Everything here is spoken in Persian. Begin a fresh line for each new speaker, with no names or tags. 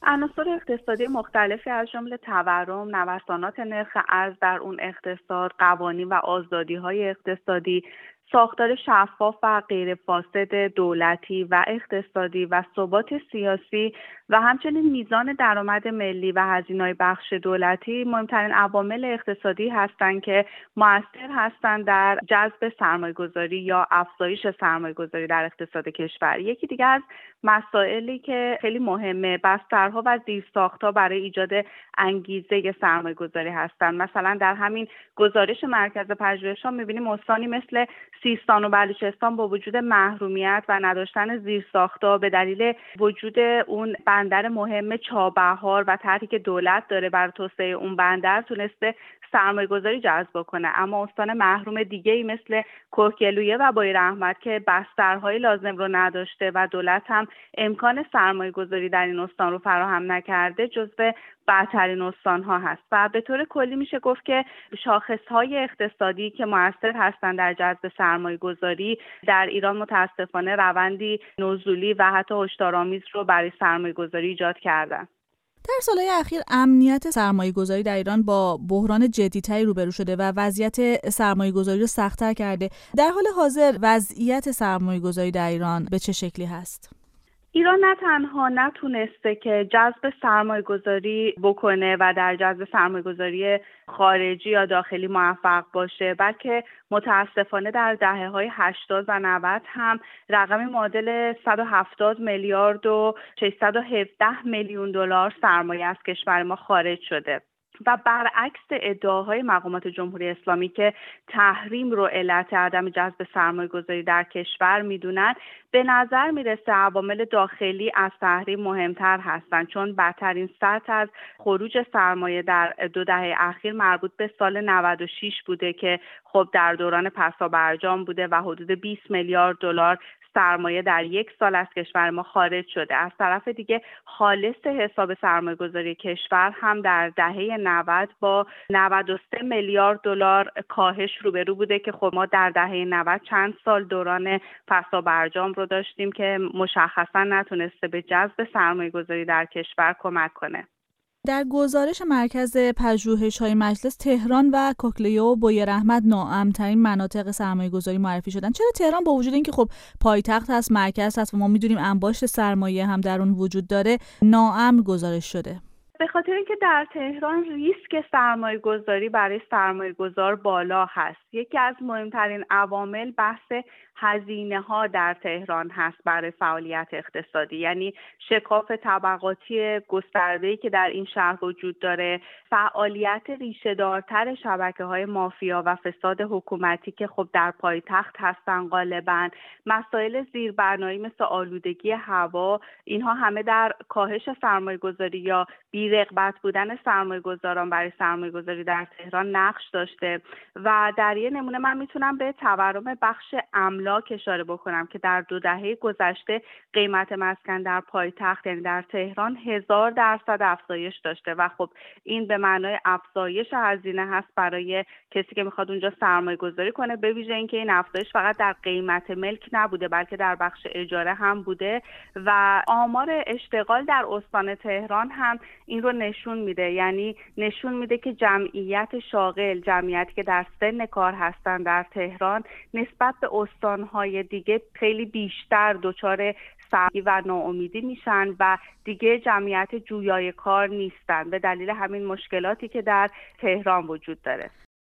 عناصر اقتصادی مختلفی از جمله تورم، نوسانات نرخ ارز در اون اقتصاد، قوانین و آزادی‌های اقتصادی، ساختار شفاف و غیر فاسد دولتی و اقتصادی و ثبات سیاسی و همچنین میزان درآمد ملی و هزینه‌های بخش دولتی مهمترین عوامل اقتصادی هستند که مؤثر هستند در جذب سرمایه‌گذاری یا افزایش سرمایه‌گذاری در اقتصاد کشور. یکی دیگه از مسائلی که خیلی مهمه بسترها و زیرساخت‌ها برای ایجاد انگیزه سرمایه‌گذاری هستند. مثلا در همین گزارش مرکز پژوهش‌ها می‌بینیم استانی مثل سیستان و بلوچستان با وجود محرومیت و نداشتن زیرساخت‌ها به دلیل وجود اون بندر مهم چابهار و طرحی که دولت داره برای توسعه اون بندر تونسته سرمایه‌گذاری جذب کنه، اما استان محروم دیگه‌ای مثل کوهگیلویه و بویراحمد که بسترهای لازم رو نداشته و دولت هم امکان سرمایه‌گذاری در این استان رو فراهم نکرده جزو برترین استان‌ها هست و به طور کلی میشه گفت که شاخص‌های اقتصادی که مؤثر هستند در جذب سرمایه‌گذاری در ایران متأسفانه روندی نزولی و حتی هشدارآمیز رو برای سرمایه‌گذاری ایجاد کردن.
در سالهای اخیر امنیت سرمایه‌گذاری در ایران با بحران جدی‌تری روبرو شده و وضعیت سرمایه‌گذاری رو سخت‌تر کرده. در حال حاضر وضعیت سرمایه‌گذاری در ایران به چه شکلی هست؟
ایران نه تنها نتونسته که جذب سرمایه‌گذاری بکنه و در جذب سرمایه‌گذاری خارجی یا داخلی موفق باشه، بلکه متاسفانه در دهه‌های 80 و 90 هم رقم معادل 170 میلیارد و 617 میلیون دلار سرمایه از کشور ما خارج شده. و برعکس ادعاهای مقامات جمهوری اسلامی که تحریم رو علت عدم جذب سرمایه‌گذاری در کشور میدونن، به نظر میرسه عوامل داخلی از تحریم مهمتر هستند، چون بدترین سطح از خروج سرمایه در 2 دهه اخیر مربوط به سال 96 بوده که خب در دوران پسابرجام بوده و حدود 20 میلیارد دلار سرمایه در یک سال از کشور ما خارج شده. از طرف دیگه خالص حساب سرمایه‌گذاری کشور هم در دهه 90 با 93 میلیارد دلار کاهش روبرو بوده که خب ما در دهه 90 چند سال دوران پسابرجام رو داشتیم که مشخصا نتونسته به جذب سرمایه‌گذاری در کشور کمک کنه.
در گزارش مرکز پژوهش‌های مجلس، تهران و کوهگیلویه و بویراحمد ناامن‌ترین مناطق سرمایه‌گذاری معرفی شدن. چرا تهران با وجود اینکه خب پایتخت هست، مرکز هست و ما می‌دونیم انباشت سرمایه هم در اون وجود داره، ناامن گزارش شده؟
به خاطر اینکه در تهران ریسک سرمایه‌گذاری برای سرمایه‌گذار بالا هست. یکی از مهمترین عوامل بحث هزینه‌ها در تهران هست برای فعالیت اقتصادی، یعنی شکاف طبقاتی گسترده‌ای که در این شهر وجود داره، فعالیت ریشه‌دارتر شبکه‌های مافیا و فساد حکومتی که خب در پایتخت هستن غالباً، مسائل زیربنایی مثل آلودگی هوا، اینها همه در کاهش سرمایه‌گذاری یا بی‌رغبت بودن سرمایه‌گذاران برای سرمایه‌گذاری در تهران نقش داشته. و در یه نمونه من میتونم به تورم بخش املاک اشاره بکنم که در 2 دهه گذشته قیمت مسکن در پایتخت یعنی در تهران 1000% افزایش داشته و خب این به معنای افزایش هزینه هست برای کسی که میخواد اونجا سرمایه‌گذاری کنه، به ویژه اینکه این افزایش فقط در قیمت ملک نبوده بلکه در بخش اجاره هم بوده و آمار اشتغال در استان تهران هم این رو نشون میده، یعنی نشون میده که جمعیت شاغل، جمعیتی که در سن کار هستن در تهران نسبت به استانهای دیگه خیلی بیشتر دچار سرگی و ناامیدی میشن و دیگه جمعیت جویای کار نیستن به دلیل همین مشکلاتی که در تهران وجود داره.